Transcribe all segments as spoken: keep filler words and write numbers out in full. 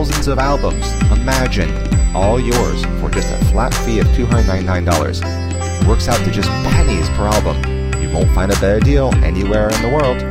thousands of albums. Imagine, all yours for just a flat fee of two hundred ninety-nine dollars. It works out to just pennies per album. You won't find a better deal anywhere in the world.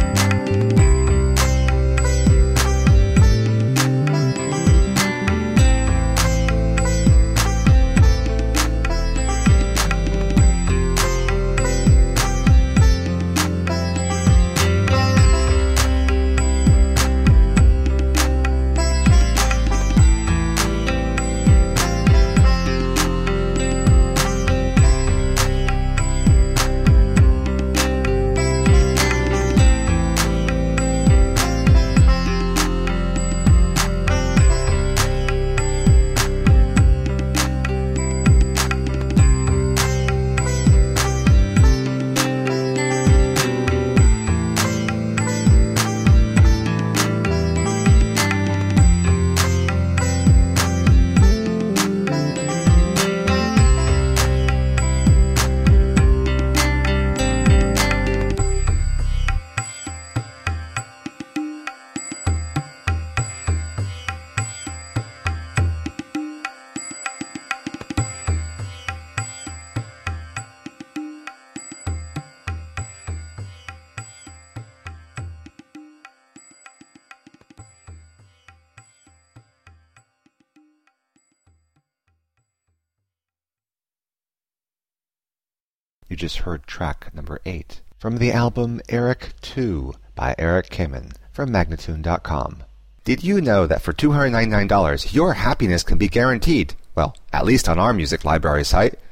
You just heard track number eight from the album Eric two by Eric Kamen from Magnatune dot com. Did you know that for two hundred ninety-nine dollars your happiness can be guaranteed? Well, at least on our music library site.